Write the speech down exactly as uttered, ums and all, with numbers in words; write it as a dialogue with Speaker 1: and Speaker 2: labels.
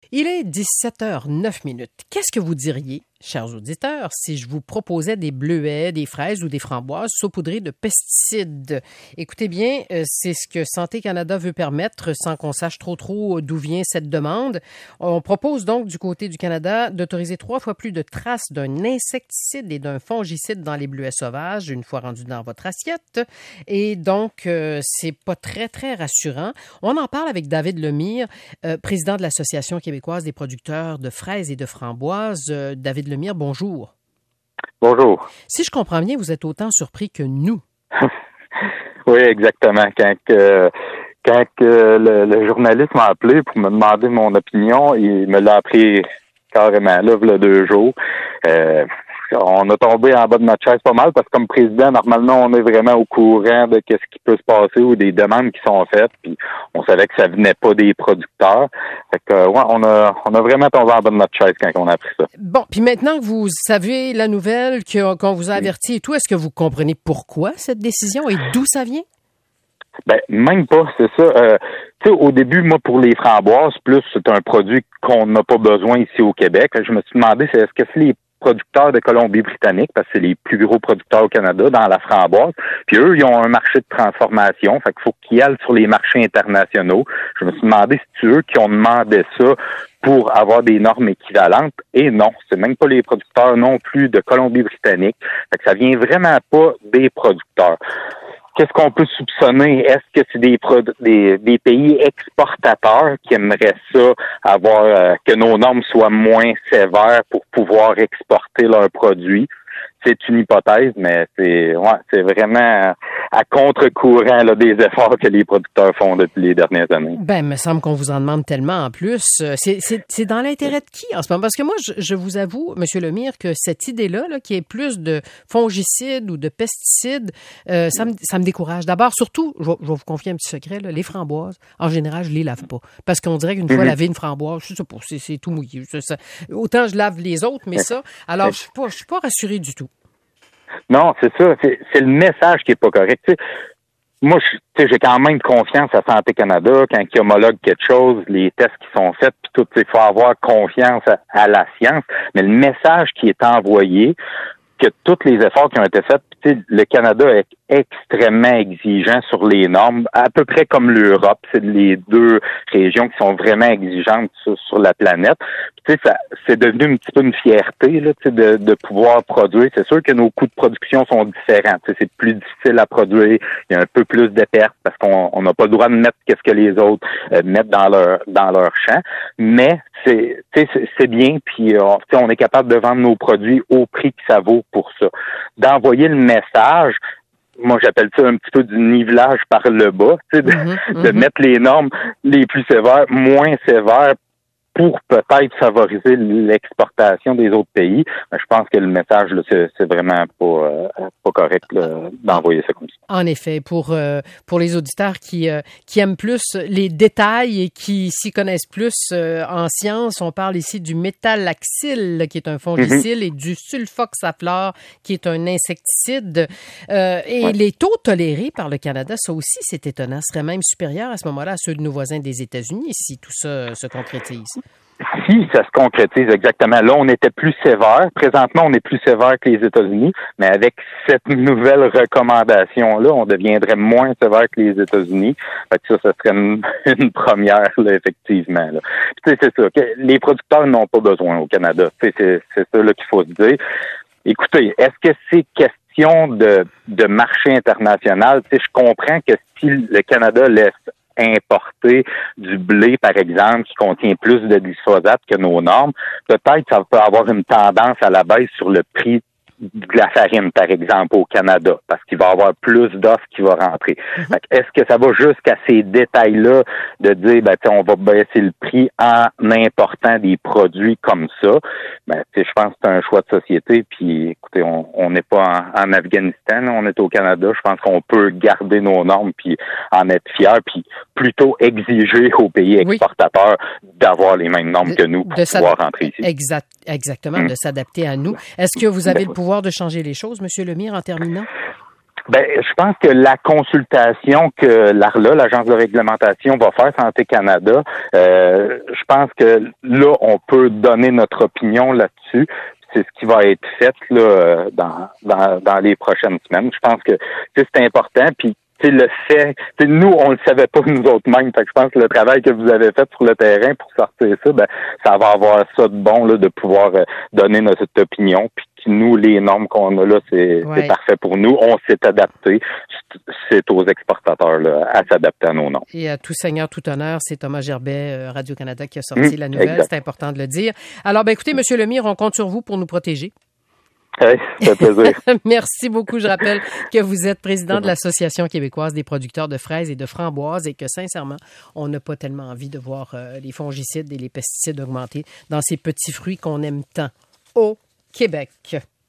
Speaker 1: Il est dix-sept heures neuf minutes. Qu'est-ce que vous diriez, chers auditeurs, si je vous proposais des bleuets, des fraises ou des framboises saupoudrées de pesticides? Écoutez bien, c'est ce que Santé Canada veut permettre sans qu'on sache trop trop d'où vient cette demande. On propose donc du côté du Canada d'autoriser trois fois plus de traces d'un insecticide et d'un fongicide dans les bleuets sauvages une fois rendus dans votre assiette. Et donc, euh, c'est pas très, très rassurant. On en parle avec David Lemire, euh, président de l'Association québécoise des producteurs de fraises et de framboises. Euh, David Lemire, bonjour.
Speaker 2: Bonjour.
Speaker 1: Si je comprends bien, vous êtes autant surpris que nous.
Speaker 2: Oui, exactement. Quand, que, quand que le, le journaliste m'a appelé pour me demander mon opinion, il me l'a appris carrément là, il y a deux jours. Euh, on a tombé en bas de notre chaise pas mal parce que comme président, normalement, on est vraiment au courant de ce qui peut se passer ou des demandes qui sont faites. Puis on savait que ça venait pas des producteurs. Fait que ouais, on a on a vraiment tombé en bas de notre chaise quand on a appris ça.
Speaker 1: Bon, puis maintenant que vous savez la nouvelle, que, qu'on vous a averti et tout, est-ce que vous comprenez pourquoi cette décision et d'où ça vient?
Speaker 2: Ben, même pas, c'est ça. Euh, tu sais, au début, moi, pour les framboises, plus c'est un produit qu'on n'a pas besoin ici au Québec. Je me suis demandé, c'est est-ce que c'est les producteurs de Colombie-Britannique, parce que c'est les plus gros producteurs au Canada dans la framboise. Puis eux, ils ont un marché de transformation. Fait qu'il faut qu'ils aillent sur les marchés internationaux. Je me suis demandé si c'est eux qui ont demandé ça pour avoir des normes équivalentes. Et non, c'est même pas les producteurs non plus de Colombie-Britannique. Fait que ça vient vraiment pas des producteurs. Qu'est-ce qu'on peut soupçonner? Est-ce que c'est des, des, des pays exportateurs qui aimeraient ça, avoir euh, que nos normes soient moins sévères pour pouvoir exporter leurs produits? C'est une hypothèse, mais c'est ouais, c'est vraiment à contre-courant là, des efforts que les producteurs font depuis les dernières années.
Speaker 1: Ben, il me semble qu'on vous en demande tellement en plus. C'est, c'est, c'est dans l'intérêt de qui en ce moment? Parce que moi, je, je vous avoue, M. Lemire, que cette idée-là, là, qu'il y ait plus de fongicides ou de pesticides, euh, ça, me, ça me décourage. D'abord, surtout, je vais, je vais vous confier un petit secret, là, les framboises, en général, je les lave pas. Parce qu'on dirait qu'une mm-hmm. fois lavé une framboise, je sais pas, c'est, c'est tout mouillé. C'est ça. Autant je lave les autres, mais ça, alors je suis pas, je suis pas rassuré du tout.
Speaker 2: Non, c'est ça. C'est, c'est le message qui est pas correct. T'sais, moi, je, j'ai quand même confiance à Santé Canada quand ils homologuent quelque chose, les tests qui sont faits, puis tout. Il faut avoir confiance à, à la science. Mais le message qui est envoyé, que tous les efforts qui ont été faits, le Canada est extrêmement exigeant sur les normes, à peu près comme l'Europe. C'est les deux régions qui sont vraiment exigeantes sur, sur la planète. Puis, ça, c'est devenu un petit peu une fierté là, de, de pouvoir produire. C'est sûr que nos coûts de production sont différents. C'est plus difficile à produire. Il y a un peu plus de pertes parce qu'on n'a pas le droit de mettre qu'est-ce que les autres euh, mettent dans leur dans leur champ. Mais c'est c'est, c'est bien. Puis on, on est capable de vendre nos produits au prix que ça vaut pour ça. D'envoyer le message. Moi, j'appelle ça un petit peu du nivelage par le bas, tu sais, de, mm-hmm. de mettre les normes les plus sévères, moins sévères pour peut-être favoriser l'exportation des autres pays. Mais je pense que le message, là, c'est, c'est vraiment pas, euh, pas correct là, d'envoyer ça comme ça.
Speaker 1: En effet, pour euh, pour les auditeurs qui euh, qui aiment plus les détails et qui s'y connaissent plus euh, en sciences, on parle ici du méthallaxyl, qui est un fongicide, mm-hmm. et du sulfoxaflor, qui est un insecticide. Euh, et ouais. Les taux tolérés par le Canada, ça aussi, c'est étonnant, seraient même supérieurs à ce moment-là à ceux de nos voisins des États-Unis, si tout ça se concrétise.
Speaker 2: Si ça se concrétise exactement. Là, on était plus sévère. Présentement, on est plus sévère que les États-Unis, mais avec cette nouvelle recommandation-là, on deviendrait moins sévère que les États-Unis. Fait que ça, ça serait une, une première, là, effectivement. Là. Puis, c'est ça. Les producteurs n'ont pas besoin au Canada. C'est, c'est, c'est ça là, qu'il faut se dire. Écoutez, est-ce que c'est question de, de marché international? Tu sais, je comprends que si le Canada laisse importer du blé, par exemple, qui contient plus de glyphosate que nos normes, peut-être ça peut avoir une tendance à la baisse sur le prix de la farine, par exemple, au Canada, parce qu'il va y avoir plus d'offres qui vont rentrer. Mm-hmm. Fait que est-ce que ça va jusqu'à ces détails-là de dire, ben, on va baisser le prix en important des produits comme ça? Ben, je pense que c'est un choix de société, puis écoutez, on n'est pas en, en Afghanistan, là, on est au Canada. Je pense qu'on peut garder nos normes, puis en être fiers, puis plutôt exiger aux pays exportateurs oui. d'avoir les mêmes normes de, que nous pour pouvoir rentrer ici.
Speaker 1: Exact, exactement, mm. de s'adapter à nous. Est-ce que vous avez ben, le pouvoir de changer les choses, M. Lemire, en terminant?
Speaker 2: Ben, je pense que la consultation que l'A R L A, l'Agence de réglementation, va faire, Santé Canada, euh, je pense que là, on peut donner notre opinion là-dessus. C'est ce qui va être fait là dans, dans, dans les prochaines semaines. Je pense que c'est important. Puis c'est le fait, nous, on le savait pas nous autres mêmes. Fait que je pense que le travail que vous avez fait sur le terrain pour sortir ça, ben, ça va avoir ça de bon là, de pouvoir euh, donner notre opinion. Puis nous, les normes qu'on a là, c'est, ouais. c'est parfait pour nous. On s'est adapté. C'est aux exportateurs là, à s'adapter à nos normes.
Speaker 1: Et à tout seigneur, tout honneur, c'est Thomas Gerbet, Radio-Canada, qui a sorti mmh, la nouvelle. Exact. C'est important de le dire. Alors, ben écoutez, M. Lemire, on compte sur vous pour nous protéger.
Speaker 2: Oui, ça fait plaisir.
Speaker 1: Merci beaucoup. Je rappelle que vous êtes président de l'Association québécoise des producteurs de fraises et de framboises et que, sincèrement, on n'a pas tellement envie de voir euh, les fongicides et les pesticides augmenter dans ces petits fruits qu'on aime tant au Québec.